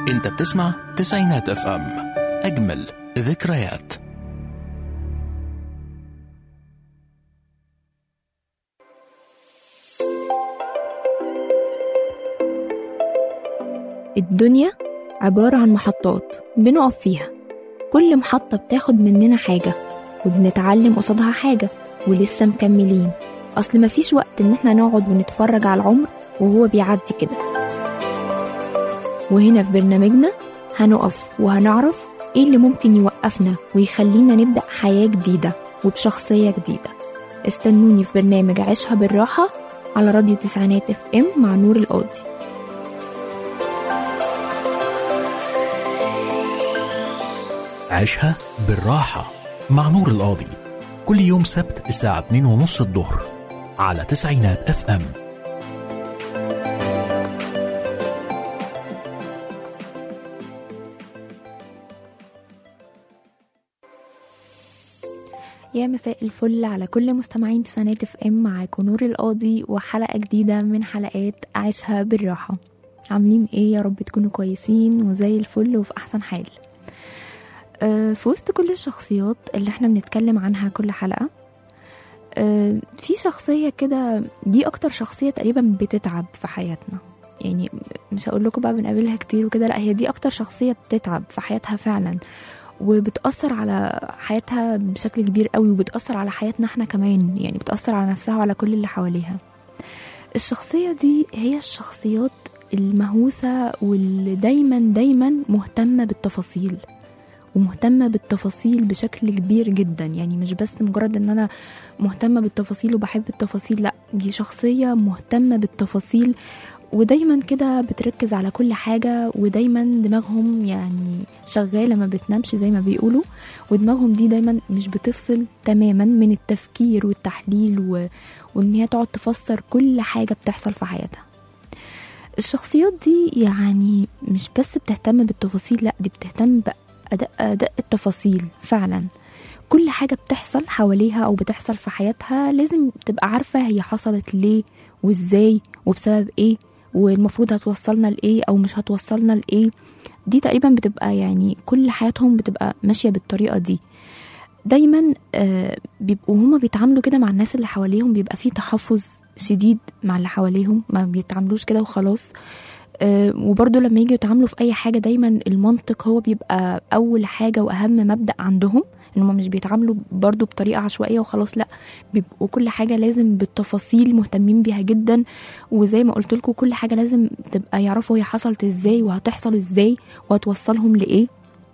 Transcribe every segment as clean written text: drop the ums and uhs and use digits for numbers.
انت بتسمع تسعينات اف ام، اجمل ذكريات. الدنيا عبارة عن محطات بنقف فيها، كل محطة بتاخد مننا حاجة وبنتعلم قصادها حاجة ولسه مكملين. أصل مفيش وقت إن احنا نقعد ونتفرج على العمر وهو بيعدي كده. وهنا في برنامجنا هنقف وهنعرف ايه اللي ممكن يوقفنا ويخلينا نبدأ حياة جديدة وبشخصية جديدة. استنوني في برنامج عيشها بالراحة على راديو تسعينات اف ام مع نور القاضي. عيشها بالراحة مع نور القاضي، كل يوم سبت الساعة 2:30 الظهر على تسعينات اف ام. يا مساء الفل على كل مستمعين تسعينات اف ام، معاكم نور القاضي وحلقة جديدة من حلقات عيشها بالراحة. عاملين ايه؟ يا رب تكونوا كويسين وزي الفل وفي احسن حال. في وسط كل الشخصيات اللي احنا بنتكلم عنها كل حلقة، في شخصية كده دي اكتر شخصية تقريبا بتتعب في حياتنا. يعني مش هقول لكم بقى بنقابلها كتير وكده، لا، هي دي اكتر شخصية بتتعب في حياتها فعلا، وبتأثر على حياتها بشكل كبير قوي، وبتأثر على حياتنا احنا كمان، يعني بتأثر على نفسها وعلى كل اللي حواليها. الشخصية دي هي الشخصيات المهووسة واللي دايما مهتمة بالتفاصيل، ومهتمة بالتفاصيل بشكل كبير جدا. يعني مش بس مجرد ان انا مهتمة بالتفاصيل وبحب التفاصيل، لا، دي شخصية مهتمة بالتفاصيل ودايما كده بتركز على كل حاجة، ودايما دماغهم يعني شغالة ما بتنامش زي ما بيقولوا، ودماغهم دي دايما مش بتفصل تماما من التفكير والتحليل وان هي تقعد تفسر كل حاجة بتحصل في حياتها. الشخصيات دي يعني مش بس بتهتم بالتفاصيل، لا، دي بتهتم بأداء التفاصيل فعلا. كل حاجة بتحصل حواليها أو بتحصل في حياتها لازم تبقى عارفة هي حصلت ليه وإزاي وبسبب إيه، والمفروض هتوصلنا لإيه أو مش هتوصلنا لإيه. دي تقريبا بتبقى يعني كل حياتهم بتبقى ماشية بالطريقة دي. دايما بيبقوا هما بيتعاملوا كده مع الناس اللي حواليهم، بيبقى فيه تحفظ شديد مع اللي حواليهم، ما بيتعاملوش كده وخلاص. وبرضو لما يجي يتعاملوا في أي حاجة دايما المنطق هو بيبقى أول حاجة وأهم مبدأ عندهم، إنهم مش بيتعاملوا برضو بطريقة عشوائية وخلاص، لا، بيبقوا كل حاجة لازم بالتفاصيل مهتمين بيها جدا. وزي ما قلت لكم كل حاجة لازم تبقى يعرفوا هي حصلت إزاي وهتحصل إزاي وهتوصلهم لإيه.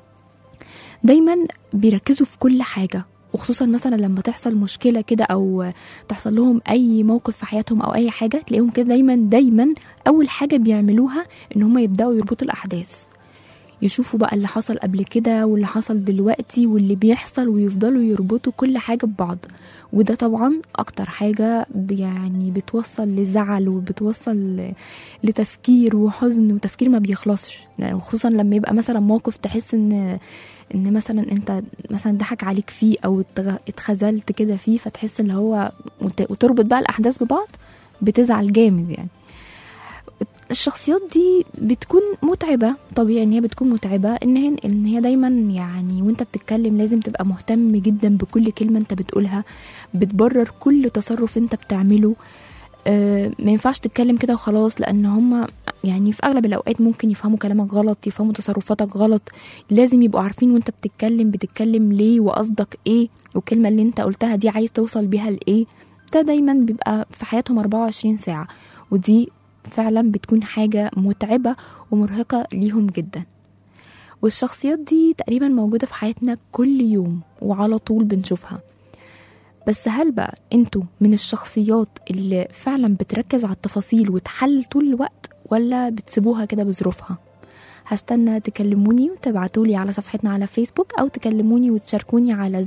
دايما بيركزوا في كل حاجة، وخصوصا مثلا لما تحصل مشكلة كده أو تحصل لهم أي موقف في حياتهم أو أي حاجة، تلاقيهم كده دايما أول حاجة بيعملوها إن هم يبدأوا يربطوا الأحداث، يشوفوا بقى اللي حصل قبل كده واللي حصل دلوقتي واللي بيحصل، ويفضلوا يربطوا كل حاجة ببعض. وده طبعا أكتر حاجة يعني بتوصل لزعل وبتوصل لتفكير وحزن وتفكير ما بيخلصش. وخصوصا لما يبقى مثلا موقف تحس ان مثلا انت مثلا ضحك عليك فيه او اتخذلت كده فيه، فتحس ان هو وتربط بقى الاحداث ببعض، بتزعل جامد. يعني الشخصيات دي بتكون متعبة، طبيعي ان هي بتكون متعبة، ان هي دايما يعني وانت بتتكلم لازم تبقى مهتم جدا بكل كلمة انت بتقولها، بتبرر كل تصرف انت بتعمله. ما ينفعش تتكلم كده وخلاص، لان هم يعني في اغلب الاوقات ممكن يفهموا كلامك غلط، يفهموا تصرفاتك غلط. لازم يبقوا عارفين وانت بتتكلم ليه وقصدك ايه، والكلمة اللي انت قلتها دي عايز توصل بيها لايه. ده دايما بيبقى في حياتهم 24 ساعة، ودي فعلا بتكون حاجة متعبة ومرهقة ليهم جدا. والشخصيات دي تقريبا موجودة في حياتنا كل يوم وعلى طول بنشوفها. بس هل بقى انتوا من الشخصيات اللي فعلا بتركز على التفاصيل وتحل طول الوقت، ولا بتسيبوها كده بظروفها؟ هستنى تكلموني وتبعتولي على صفحتنا على فيسبوك، او تكلموني وتشاركوني على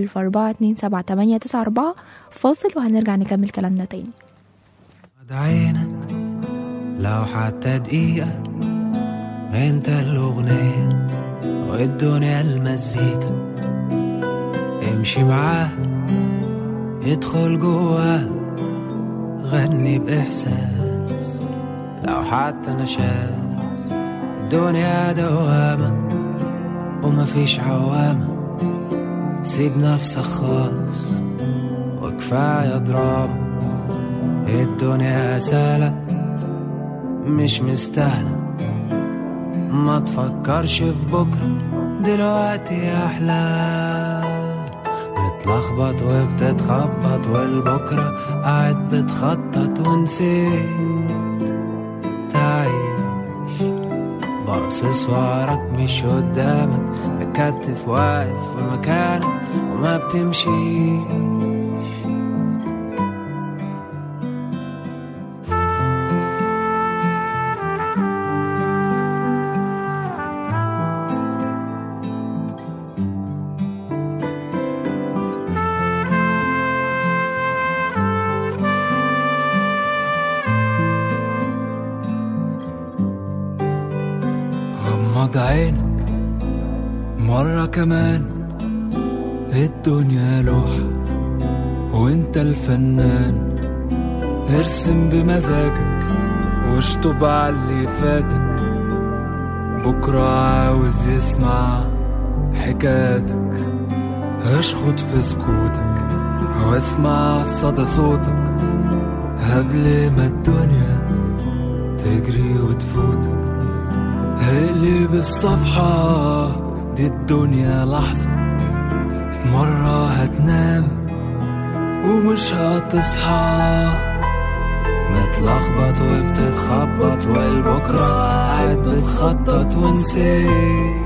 004278994. فاصل وهنرجع نكمل كلامنا تاني. عينك لو حتى دقيقة، انت الأغنية والدنيا المزيكا، امشي معاه ادخل جواه، غني بإحساس لو حتى نشاز، الدنيا دوامة ومفيش عوامة، سيب نفسك خالص وكفاية دراما. الدنيا سهلة مش مستاهلة، ما تفكرش في بكرة، دلوقتي أحلى. بتلخبط وبتتخبط والبكرة قاعد بتخطط ونسيت تعيش. باصص وراك مش قدامك، مكتف واقف في مكانك وما بتمشيش. غمض عينك مرة كمان، الدنيا لوحة وانت الفنان. ارسم بمزاجك واشطب على اللي فاتك، بكرة عاوز يسمع حكاياتك. اشخط في سكوتك واسمع صدى صوتك قبل ما الدنيا تجري وتفوتك. اقلب الصفحة دي الدنيا لحظة، في مرة هتنام ومش هتصحى. متلخبط وبتتخبط والبكرة قاعد بتخطط ونسيت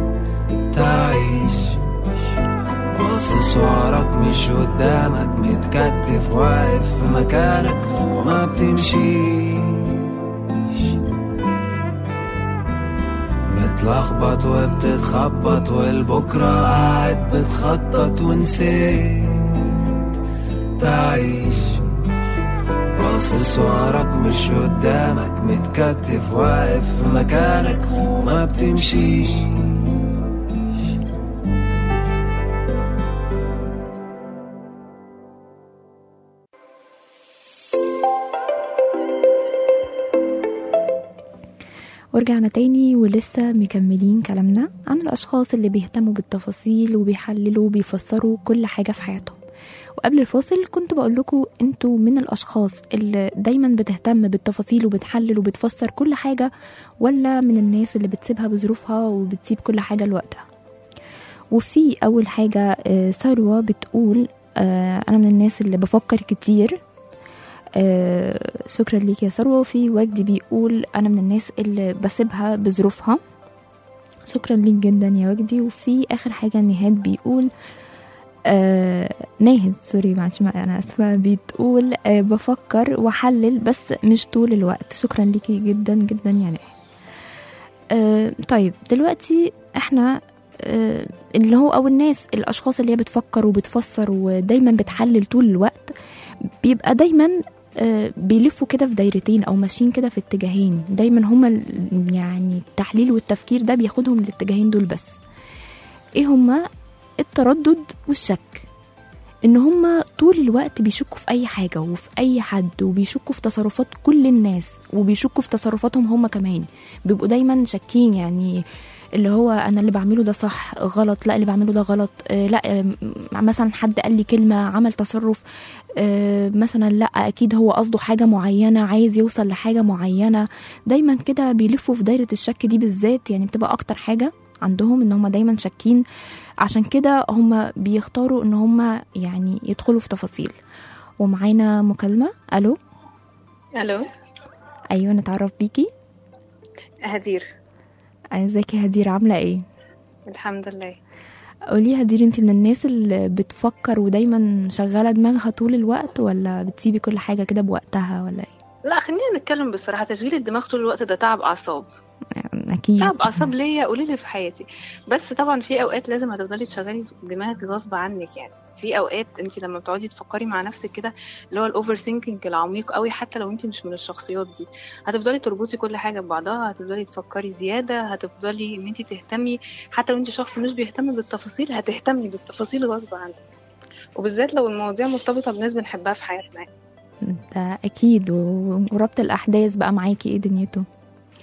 تعيش. باصص وراك مش قدامك، متكتف واقف في مكانك وما بتمشيش. متلخبط وبتتخبط والبكرة قاعد بتخطط ونسيت تعيش. باصص وراك مش قدامك، متكتف واقف في مكانك وما بتمشيش. ورجعنا تاني ولسه مكملين كلامنا عن الأشخاص اللي بيهتموا بالتفاصيل وبيحللوا وبيفسروا كل حاجة في حياتهم. وقبل الفاصل كنت بقول لكم انتوا من الأشخاص اللي دايما بتهتم بالتفاصيل وبتحلل وبتفسر كل حاجة، ولا من الناس اللي بتسيبها بظروفها وبتسيب كل حاجة لوقتها؟ وفي أول حاجة ثروة بتقول أنا من الناس اللي بفكر كتير. شكرا ليك يا ثروة. وفي وجدي بيقول أنا من الناس اللي بسيبها بظروفها. شكرا ليك جدا يا وجدي. وفي آخر حاجة نهاد بيقول ناهد سوري معلش أنا أسفة، بتقول بفكر وحلل بس مش طول الوقت. شكرا ليكي جدا جدا يا ناهد. طيب دلوقتي احنا اللي هو أو الناس الأشخاص اللي هي بتفكر وبتفسر ودايما بتحلل طول الوقت، بيبقى دايما بيلفوا كده في دايرتين او ماشيين كده في اتجاهين. دايما هما يعني التحليل والتفكير ده بياخدهم الاتجاهين دول بس. ايه هما؟ التردد والشك. ان هما طول الوقت بيشكوا في اي حاجة وفي اي حد، وبيشكوا في تصرفات كل الناس وبيشكوا في تصرفاتهم هما كمان. بيبقوا دايما شاكين، يعني اللي هو انا اللي بعمله ده صح غلط، لا اللي بعمله ده غلط، لا مثلا حد قال لي كلمة عمل تصرف مثلا، لا اكيد هو قصده حاجة معينة، عايز يوصل لحاجة معينة. دايما كده بيلفوا في دايرة الشك دي بالذات، يعني بتبقى اكتر حاجة عندهم ان هم دايما شاكين. عشان كده هم بيختاروا ان هم يعني يدخلوا في تفاصيل. ومعانا مكالمة. الو. الو. ايوه نتعرف بيكي. هدير. ازيك يا هدير، عاملة ايه؟ الحمد لله. قولي هدير، انت من الناس اللي بتفكر ودايما شغالة دماغها طول الوقت، ولا بتسيبي كل حاجة كده بوقتها، ولا ايه؟ لا خلينا نتكلم بصراحة، تشغيل الدماغ طول الوقت ده تعب أعصاب. أكيد تعب أعصاب ليا قليل في حياتي. بس طبعا في أوقات لازم هتفضلي تشغلي دماغك غصب عنك. يعني في أوقات انت لما بتقعدي تفكري مع نفسك كده، اللي هو الأوفر ثينكينج العميق قوي، حتى لو انت مش من الشخصيات دي، هتفضلي تربطي كل حاجة ببعضها، هتفضلي تفكري زيادة، هتفضلي ان انت تهتمي. حتى لو انت شخص مش بيهتم بالتفاصيل، هتهتمي بالتفاصيل غصب عنك، وبالذات لو المواضيع مرتبطة بناس بنحبها في حياتنا. ده أكيد. وربط الأحداث بقى معاكي ايه دنيته؟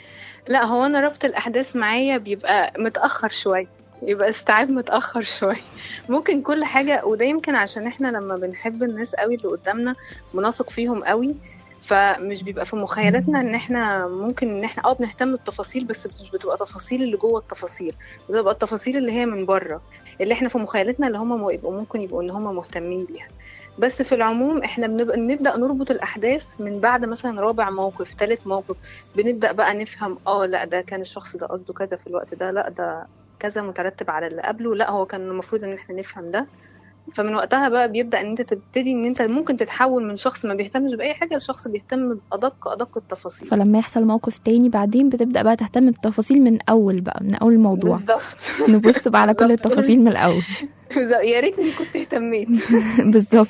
لا، هو انا ربط الاحداث معايا بيبقى متاخر شويه، يبقى استيعاب متاخر شويه. ممكن كل حاجه، وده يمكن عشان احنا لما بنحب الناس قوي اللي قدامنا بنثق فيهم قوي، فمش بيبقى في مخيلتنا ان احنا ممكن ان احنا بنهتم بالتفاصيل، بس مش بتبقى تفاصيل اللي جوه التفاصيل، بتبقى التفاصيل اللي هي من بره اللي احنا في مخيلتنا اللي هم ممكن يبقوا ان هم مهتمين بيها. بس في العموم احنا نبدأ نربط الأحداث من بعد مثلا رابع موقف، ثالث موقف، بنبدأ بقى نفهم لا ده كان الشخص ده قصده كذا في الوقت ده، لا ده كذا مترتب على اللي قبله، لا هو كان المفروض ان احنا نفهم ده. فمن وقتها بقى بيبدأ ان انت تبتدي ان انت ممكن تتحول من شخص ما بيهتمش بأي حاجة لشخص بيهتم بأدق التفاصيل. فلما يحصل موقف تاني بعدين بتبدأ بقى تهتم بالتفاصيل من أول بقى، من أول الموضوع بالظبط. نبص بقى على كل التفاصيل من الأول. يا ريتني كنت اهتميت. بالظبط.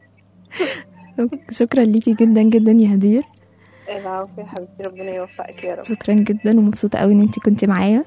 شكرا ليكي جدا جدا يا هدير. العفو يا حبيبتي، ربنا يوفقك يا رب. شكرا جدا ومبسوطة قوي ان انتي كنتي معايا.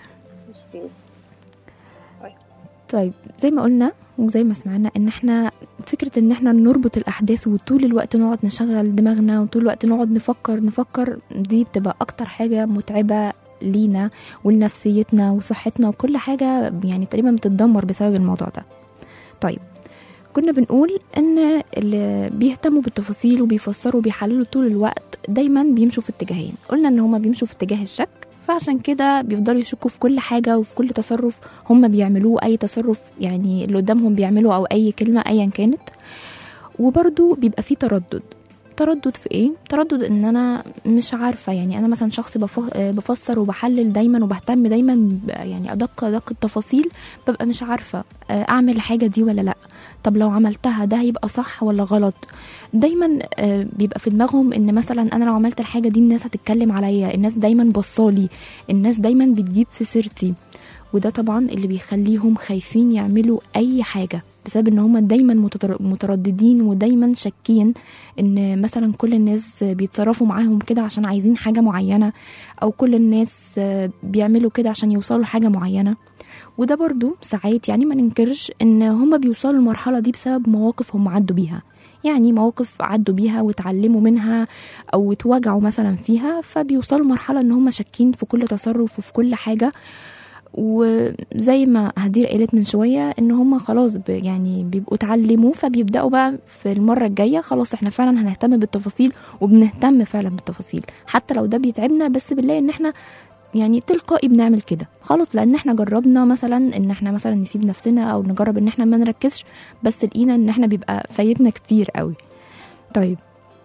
طيب زي ما قلنا وزي ما سمعنا ان احنا فكرة ان احنا نربط الاحداث وطول الوقت نقعد نشغل دماغنا وطول الوقت نقعد نفكر دي بتبقى اكتر حاجة متعبة لينا ولنفسيتنا وصحتنا وكل حاجة، يعني تقريبا بتتدمر بسبب الموضوع ده. طيب كنا بنقول ان اللي بيهتموا بالتفاصيل وبيفسروا وبيحللوا طول الوقت دايما بيمشوا في اتجاهين. قلنا ان هما بيمشوا في اتجاه الشك، فعشان كده بيفضلوا يشكوا في كل حاجة وفي كل تصرف هم بيعملوه، أي تصرف يعني اللي قدامهم بيعملوه أو أي كلمة أيا كانت. وبرضو بيبقى فيه تردد في إيه؟ تردد إن أنا مش عارفة، يعني أنا مثلا شخص بفسر وبحلل دايما وبهتم دايما يعني أدق التفاصيل، ببقى مش عارفة أعمل الحاجة دي ولا لأ، طب لو عملتها ده هيبقى صح ولا غلط. دايما بيبقى في دماغهم ان مثلا انا لو عملت الحاجة دي الناس هتتكلم عليا، الناس دايما بصالي، الناس دايما بتجيب في سيرتي. وده طبعا اللي بيخليهم خايفين يعملوا اي حاجة، بسبب ان هم دايما مترددين ودايما شاكين ان مثلا كل الناس بيتصرفوا معاهم كده عشان عايزين حاجة معينة، او كل الناس بيعملوا كده عشان يوصلوا لحاجة معينة. وده برضو ساعات يعني ما ننكرش ان هم بيوصلوا المرحلة دي بسبب مواقف هم عدوا بيها، يعني مواقف عدوا بيها وتعلموا منها او اتوجعوا مثلا فيها، فبيوصلوا مرحلة ان هم شاكين في كل تصرف وفي كل حاجة. وزي ما هدير قالت من شوية ان هم خلاص يعني بيبقوا اتعلموا، فبيبدأوا بقى في المرة الجاية خلاص احنا فعلا هنهتم بالتفاصيل، وبنهتم فعلا بالتفاصيل حتى لو ده بيتعبنا، بس بنلاقي ان احنا يعني تلقائي بنعمل كده خلاص، لان احنا جربنا مثلا ان احنا مثلا نسيب نفسنا او نجرب ان احنا ما نركزش، بس لقينا ان احنا بيبقى فايتنا كتير قوي. طيب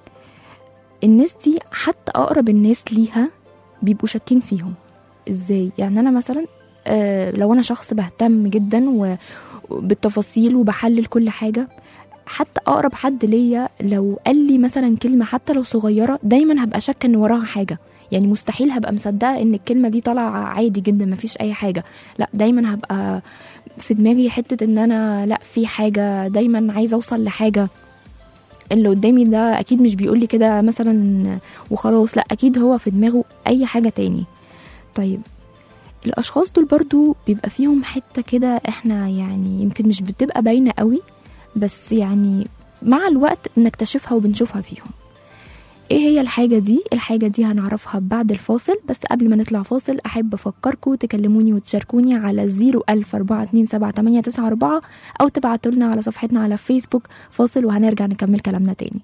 الناس دي حتى اقرب الناس ليها بيبقوا شاكين فيهم. ازاي؟ يعني انا مثلا لو انا شخص بهتم جدا بالتفاصيل وبحلل كل حاجة، حتى اقرب حد ليا لو قال لي مثلا كلمة حتى لو صغيرة دايما هبقى شاكة ان وراها حاجة، يعني مستحيل هبقى مصدقة ان الكلمة دي طالعة عادي جدا مفيش اي حاجة، لا دايما هبقى في دماغي حتة ان انا لا في حاجة، دايما عايزة اوصل لحاجة. اللي قدامي ده اكيد مش بيقولي كده مثلا وخلاص، لا اكيد هو في دماغه اي حاجة تاني. طيب الاشخاص دول برضو بيبقى فيهم حتة كده احنا يعني يمكن مش بتبقى باينة قوي، بس يعني مع الوقت بنكتشفها وبنشوفها فيهم. ايه هي الحاجة دي؟ الحاجة دي هنعرفها بعد الفاصل، بس قبل ما نطلع فاصل احب افكركم تكلموني وتشاركوني على 010427894 او تبعتولنا على صفحتنا على فيسبوك. فاصل وهنرجع نكمل كلامنا تاني.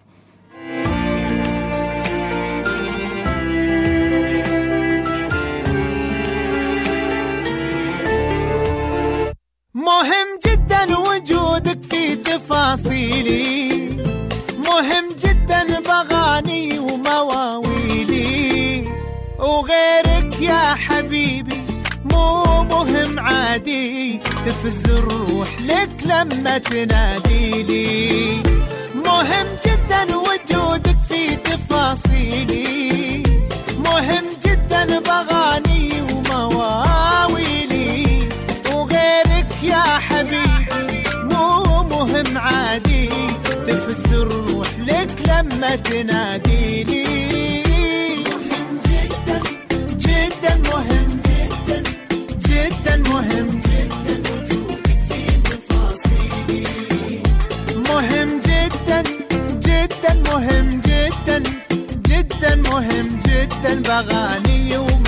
مهم جدا وجودك في تفاصيلي، مهم جدا بغاني ومواويلي، وغيرك يا حبيبي مو مهم عادي، تفز الروح لك لما تناديلي. مهم جدا وجودك في تفاصيلي، مهم جدا بغاني ومواويلي، وغيرك يا حبيبي مو مهم عادي، تفز الروح لك لما تناديلي. مهم جدا جدا، مهم جدا جدا، مهم جدا وجودك في تفاصيلي، مهم جدا جدا، مهم جدا جدا، مهم جدا بغاني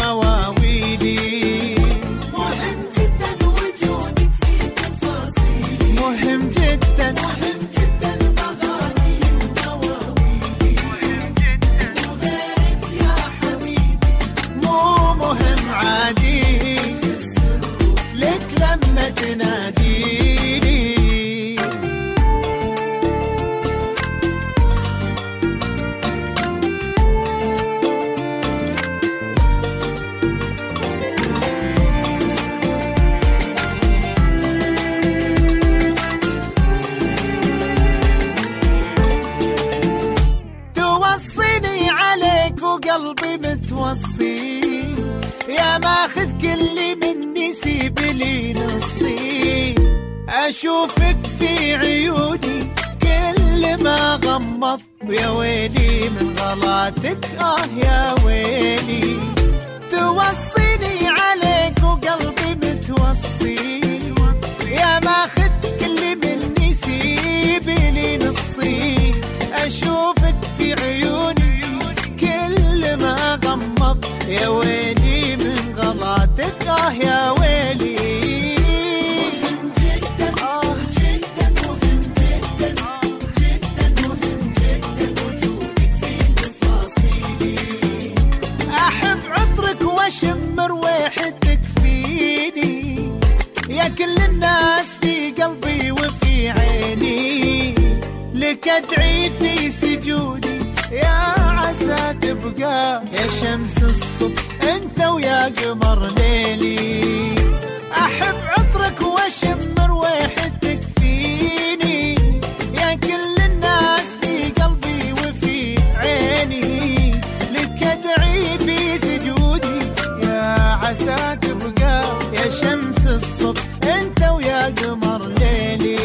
وقلبي متوصي، يا ماخذ كل مني سيب لي نصي. أشوفك في عيوني كل ما غمض، يا ويلي من غلاتك يا ويلي. توصيني عليك وقلبي متوصي، يا ماخذ كل مني سيب لي نصي. أشوفك في عيوني كل ما غمض، يا ويلي من غلاتك يا ويلي. مهم جدا جدا مهم جدا جدا مهم جدا وجودك في تفاصيلي. أحب عطرك واشم رويحتك فيني، يا كل الناس في قلبي وفي عيني. لك أدعي في سجودي يا عسى تبقى، يا شمس الصبح انت ويا قمر ليلي. احب عطرك واشم رويحتك فيني، يا كل الناس في قلبي وفي عيني. لك ادعي في سجودي يا عسى تبقى، يا شمس الصبح انت ويا قمر ليلي.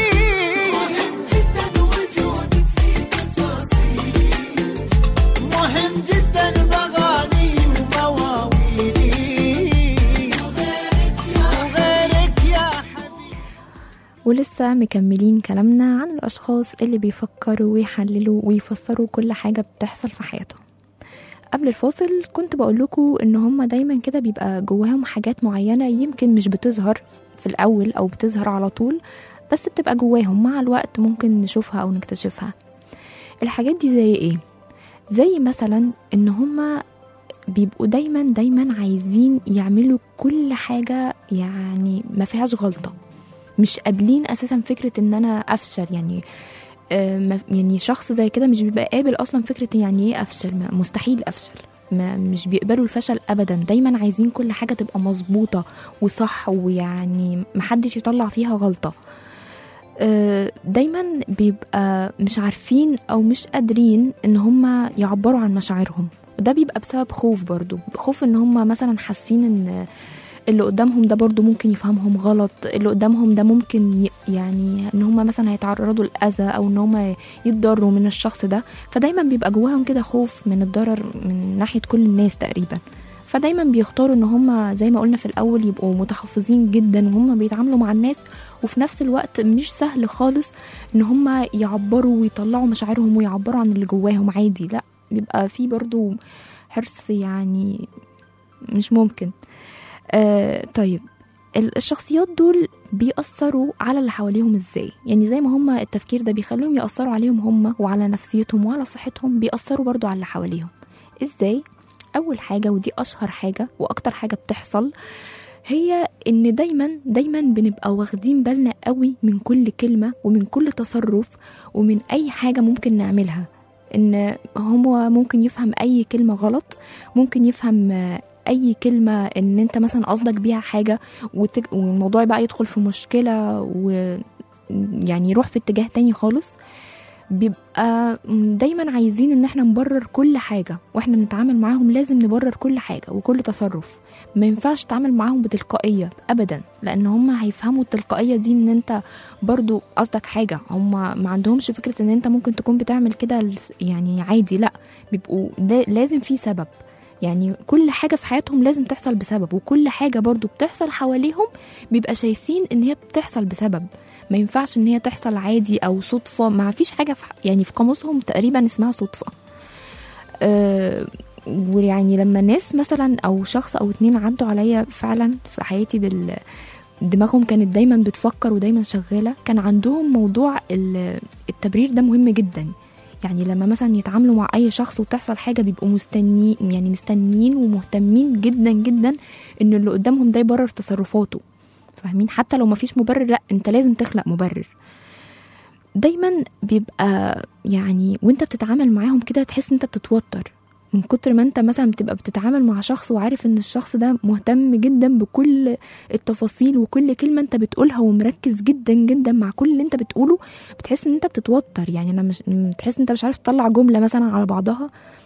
ولسه مكملين كلامنا عن الأشخاص اللي بيفكروا ويحللوا ويفسروا كل حاجة بتحصل في حياتهم. قبل الفاصل كنت بقول لكم إن هم دايما كده بيبقى جواهم حاجات معينة يمكن مش بتظهر في الأول أو بتظهر على طول، بس بتبقى جواهم مع الوقت ممكن نشوفها أو نكتشفها. الحاجات دي زي إيه؟ زي مثلا إن هم بيبقوا دايما عايزين يعملوا كل حاجة يعني ما فيهاش غلطة، مش قابلين اساسا فكره ان انا افشل. يعني شخص زي كده مش بيبقى قابل اصلا فكره يعني ايه افشل، مستحيل افشل، مش بيقبلوا الفشل ابدا. دايما عايزين كل حاجه تبقى مظبوطه وصح، ويعني محدش يطلع فيها غلطه. دايما بيبقى مش عارفين او مش قادرين ان هم يعبروا عن مشاعرهم، وده بيبقى بسبب خوف، برضو خوف ان هم مثلا حاسين ان اللي قدامهم ده برضو ممكن يفهمهم غلط، اللي قدامهم ده ممكن يعني ان هم مثلا هيتعرضوا للأذى او ان هم يتضروا من الشخص ده. فدايما بيبقى جواهم كده خوف من الضرر من ناحية كل الناس تقريبا. فدايما بيختاروا ان هم زي ما قلنا في الاول يبقوا متحفظين جدا وهم بيتعاملوا مع الناس، وفي نفس الوقت مش سهل خالص ان هم يعبروا ويطلعوا مشاعرهم ويعبروا عن اللي جواهم عادي. لا، بيبقى فيه برضو حرص يعني مش ممكن. طيب الشخصيات دول بيأثروا على اللي حواليهم ازاي؟ يعني زي ما هم التفكير ده بيخليهم يأثروا عليهم هم وعلى نفسيتهم وعلى صحتهم، بيأثروا برضو على اللي حواليهم ازاي؟ اول حاجة ودي اشهر حاجة واكتر حاجة بتحصل، هي ان دايما بنبقى واخدين بالنا قوي من كل كلمة ومن كل تصرف ومن اي حاجة ممكن نعملها. ان هو ممكن يفهم اي كلمة غلط، ممكن يفهم اي كلمة ان انت مثلا قصدك بيها حاجة والموضوع بقى يدخل في مشكلة ويعني يروح في اتجاه تاني خالص. بيبقى دايما عايزين ان احنا نبرر كل حاجة، واحنا بنتعامل معاهم لازم نبرر كل حاجة وكل تصرف. ما ينفعش تتعامل معاهم بتلقائية ابدا، لان هم هيفهموا التلقائية دي ان انت برضو قصدك حاجة. هم ما عندهمش فكرة ان انت ممكن تكون بتعمل كده يعني عادي، لا، بيبقوا لازم في سبب. يعني كل حاجة في حياتهم لازم تحصل بسبب، وكل حاجة برضو بتحصل حواليهم بيبقى شايفين ان هي بتحصل بسبب. ما ينفعش ان هي تحصل عادي او صدفة. ما فيش حاجة يعني في قاموسهم تقريبا اسمها صدفة. ويعني لما ناس مثلا او شخص او اتنين عدوا عليا فعلا في حياتي دماغهم كانت دايما بتفكر ودايما شغالة، كان عندهم موضوع التبرير ده مهم جدا. يعني لما مثلا يتعاملوا مع اي شخص وتحصل حاجة بيبقوا مستنيين ومهتمين جدا جدا ان اللي قدامهم ده يبرر تصرفاته. فاهمين؟ حتى لو ما فيش مبرر، لا، انت لازم تخلق مبرر. دايما بيبقى يعني وانت بتتعامل معاهم كده تحس انت بتتوتر من كتر ما انت مثلا بتبقى بتتعامل مع شخص وعارف ان الشخص ده مهتم جدا بكل التفاصيل وكل كلمة انت بتقولها ومركز جدا جدا مع كل اللي انت بتقوله. بتحس ان انت بتتوتر. يعني انا مش تحس ان انت مش عارف تطلع جملة مثلا على بعضها،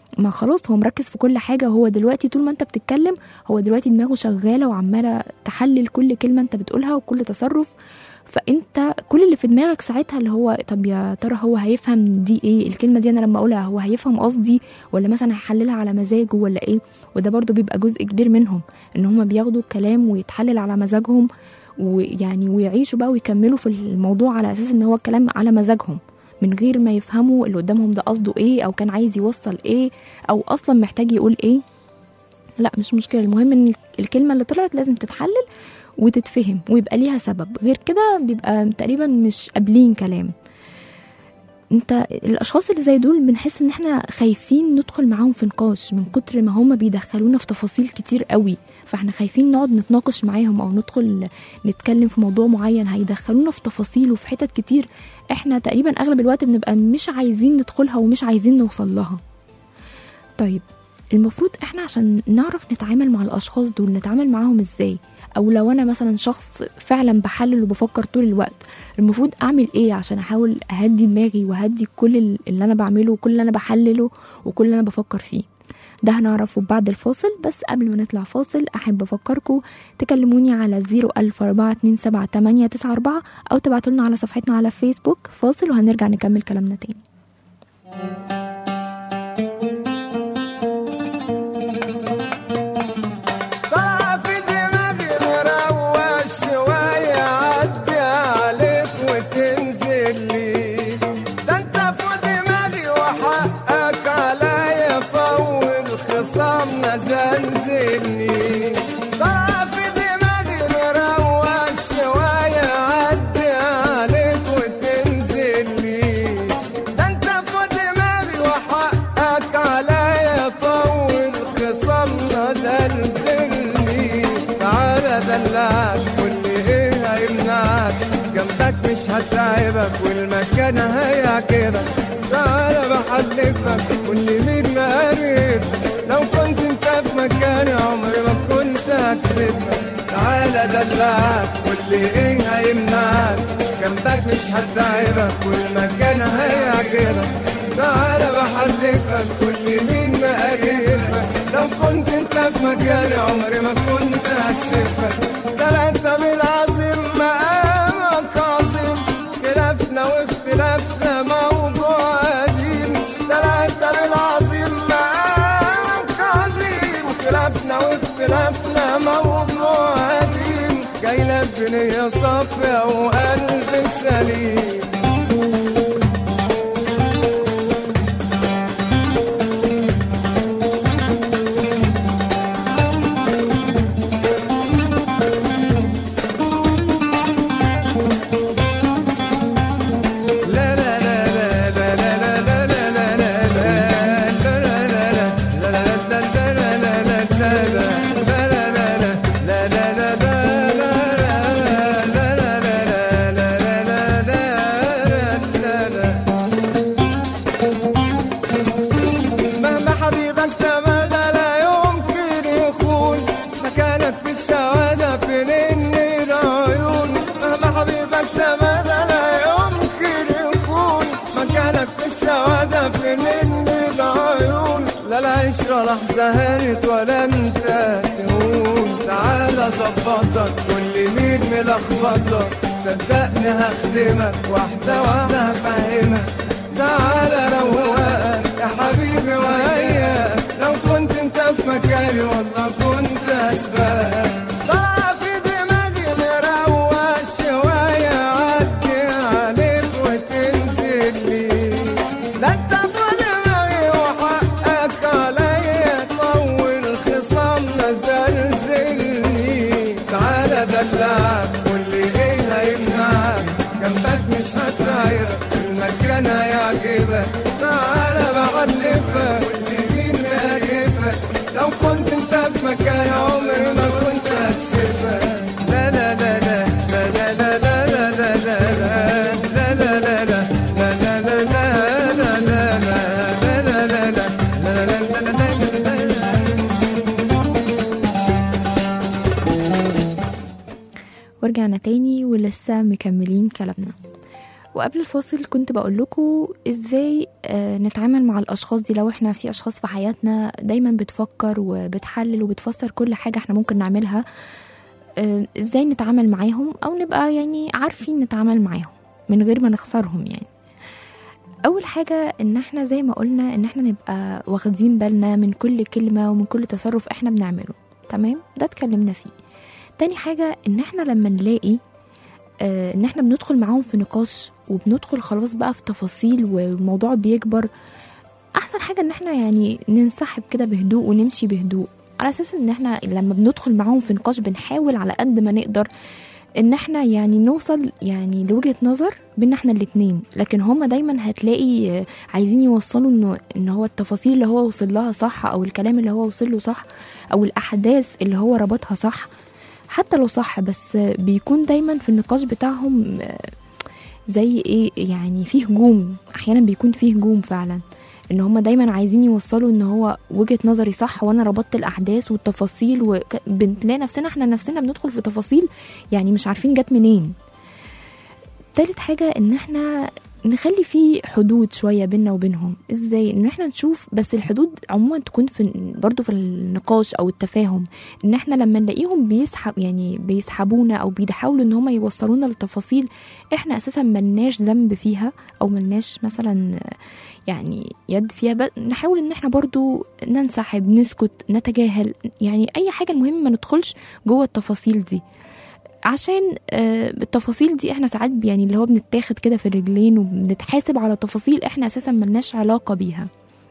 ما خلاص هو مركز في كل حاجة. هو دلوقتي طول ما انت بتتكلم هو دلوقتي دماغه شغالة وعمالة تحلل كل كلمة انت بتقولها وكل تصرف. فانت كل اللي في دماغك ساعتها اللي هو طب يا ترى هو هيفهم دي ايه الكلمة دي، انا لما اقولها هو هيفهم قصدي ولا مثلا هيحللها على مزاجه ولا ايه. وده برضو بيبقى جزء كبير منهم ان هم بياخدوا الكلام ويتحلل على مزاجهم، ويعني ويعيشوا بقى ويكملوا في الموضوع على اساس ان هو الكلام على مزاجهم من غير ما يفهموا اللي قدامهم ده قصده ايه او كان عايز يوصل ايه او اصلا محتاج يقول ايه. لا مش مشكلة، المهم ان الكلمة اللي طلعت لازم تتحلل وتتفهم ويبقى ليها سبب، غير كده بيبقى تقريبا مش قابلين كلام. انت الاشخاص اللي زي دول بنحس ان احنا خايفين ندخل معاهم في نقاش من كتر ما هم بيدخلونا في تفاصيل كتير قوي، فاحنا خايفين نقعد نتناقش معاهم او ندخل نتكلم في موضوع معين هيدخلونا في تفاصيل وفي حتت كتير احنا تقريبا اغلب الوقت بنبقى مش عايزين ندخلها ومش عايزين نوصل لها. طيب المفروض احنا عشان نعرف نتعامل مع الاشخاص دول نتعامل معاهم ازاي؟ او لو انا مثلا شخص فعلا بحلل وبفكر طول الوقت المفروض اعمل ايه عشان احاول اهدي دماغي واهدي كل اللي انا بعمله وكل اللي انا بحلله وكل اللي انا بفكر فيه؟ ده هنعرفه بعد الفاصل. بس قبل ما نطلع فاصل احب افكركم تكلموني على 014278994 او تبعتولنا على صفحتنا على فيسبوك. فاصل وهنرجع نكمل كلامنا تاني. مش هتعبك والمكان هيعجبك، تعالى بحلفك واللي مين مقرب، لو كنت انت في مكاني عمري ما كنت هكسبك. تعالى دلعك واللي ايه هيمنعك، جنبك مش هتعبك والمكان هيعجبك، تعالى بحلفك واللي مين مقربك، لو كنت انت في مكاني عمري ما كنت هكسبك. ده انت بالعظيم مقامك عظيم، خلافنا واختلافنا موضوع قديم. ده انت بالعظيم مقامك عظيم، خلافنا واختلافنا موضوع قديم، جاي لك بنية صافية وقلب سليم. لحظة هانت ولا انت تهون، تعالى ظبطك واللي مين ملخبطك، صدقني هخدمك واحدة واحدة هفهمك. تعالى روقك يا حبيبي وياك، لو كنت انت في مكاني والله كنت هسبقك. طلع في دماغي نروق شوية، عدي عليك وتنزل لي، لا انت واللي ايه هيمنعك، جنبك مش هتعيرك المكان هيعجبك، تعالى بعلفك واللي مين مقرفك، لو كنت انت في مكان عمري ما كنت هكسفك. لا لا لا لا لا لا لا لا لا لا لا لا لا ورجعنا تاني ولسه مكملين كلامنا. وقبل الفاصل كنت بقول لكم ازاي نتعامل مع الاشخاص دي. لو احنا في اشخاص في حياتنا دايما بتفكر وبتحلل وبتفسر كل حاجة احنا ممكن نعملها، ازاي نتعامل معاهم او نبقى يعني عارفين نتعامل معاهم من غير ما نخسرهم. يعني اول حاجة ان احنا زي ما قلنا ان احنا نبقى واخدين بالنا من كل كلمة ومن كل تصرف احنا بنعمله، تمام؟ ده اتكلمنا فيه. تاني حاجة ان احنا لما نلاقي ان احنا بندخل معاهم في نقاش وبندخل خلاص بقى في تفاصيل والموضوع بيكبر، احسن حاجة ان احنا يعني ننسحب كده بهدوء ونمشي بهدوء، على اساس ان احنا لما بندخل معاهم في نقاش بنحاول على قد ما نقدر ان احنا يعني نوصل يعني لوجهة نظر بين احنا الاتنين. لكن هما دايما هتلاقي عايزين يوصلوا ان هو التفاصيل اللي هو وصل لها صح، او الكلام اللي هو وصل له صح، او الاحداث اللي هو ربطها صح، حتى لو صح بس بيكون دايما في النقاش بتاعهم زي ايه يعني فيه هجوم. احيانا بيكون فيه هجوم فعلا، ان هم دايما عايزين يوصلوا ان هو وجهة نظري صح وانا ربطت الاحداث والتفاصيل، وبنلاقي نفسنا احنا نفسنا بندخل في تفاصيل يعني مش عارفين جت منين. تالت حاجة ان احنا نخلي فيه حدود شوية بيننا وبينهم. ازاي؟ ان احنا نشوف، بس الحدود عموما تكون في برضو في النقاش او التفاهم، ان احنا لما نلاقيهم بيسحبونا او بيحاولوا ان هم يوصلونا لتفاصيل احنا اساسا ملناش ذنب فيها او ملناش مثلا يعني يد فيها، نحاول ان احنا برضو ننسحب، نسكت، نتجاهل، يعني اي حاجة. المهم ما ندخلش جوه التفاصيل دي، عشان التفاصيل دي احنا ساعات يعني اللي هو بنتاخد كده في الرجلين وبنتحاسب على تفاصيل احنا اساسا ملناش علاقة بيها.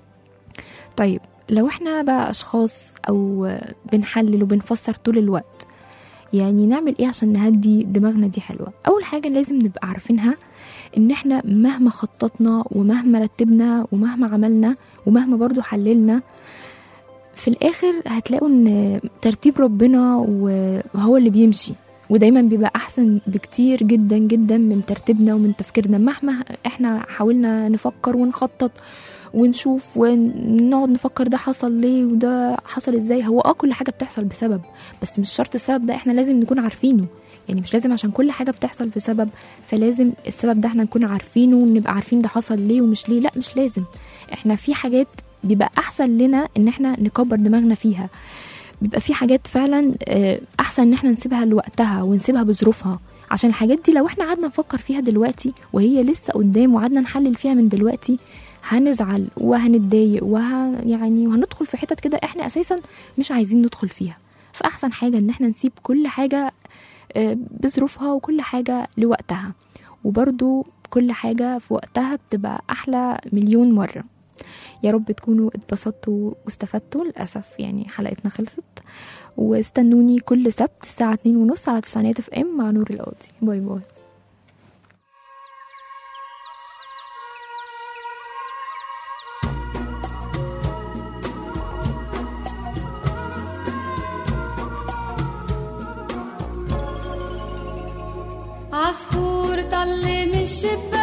طيب لو احنا بقى اشخاص او بنحلل وبنفسر طول الوقت، يعني نعمل ايه عشان نهدي دماغنا دي حلوة؟ اول حاجة لازم نبقى عارفينها ان احنا مهما خططنا ومهما رتبنا ومهما عملنا ومهما برضو حللنا، في الاخر هتلاقوا ان ترتيب ربنا وهو اللي بيمشي، ودايما بيبقى احسن بكتير جدا جدا من ترتيبنا ومن تفكيرنا. مهما احنا حاولنا نفكر ونخطط ونشوف ونقعد نفكر ده حصل ليه وده حصل ازاي، هو كل حاجة بتحصل بسبب، بس مش شرط السبب ده احنا لازم نكون عارفينه. يعني مش لازم عشان كل حاجة بتحصل بسبب فلازم السبب ده احنا نكون عارفينه ونبقى عارفين ده حصل ليه ومش ليه. لا، مش لازم. احنا في حاجات بيبقى احسن لنا ان احنا نكبر دماغنا فيها، بيبقى في حاجات فعلا احسن ان احنا نسيبها لوقتها ونسيبها بظروفها، عشان الحاجات دي لو احنا قعدنا نفكر فيها دلوقتي وهي لسه قدام وقعدنا نحلل فيها من دلوقتي هنزعل وهنتضايق يعني وهندخل في حتت كده احنا اساسا مش عايزين ندخل فيها. فاحسن حاجة ان احنا نسيب كل حاجة بظروفها وكل حاجة لوقتها، وبرضو كل حاجة في وقتها بتبقى احلى مليون مرة. يا رب تكونوا اتبسطتوا واستفدتوا. للأسف يعني حلقتنا خلصت، واستنوني كل سبت الساعة 2:30 على 9 FM مع نور القاضي. باي باي. عصفور طل من الشباك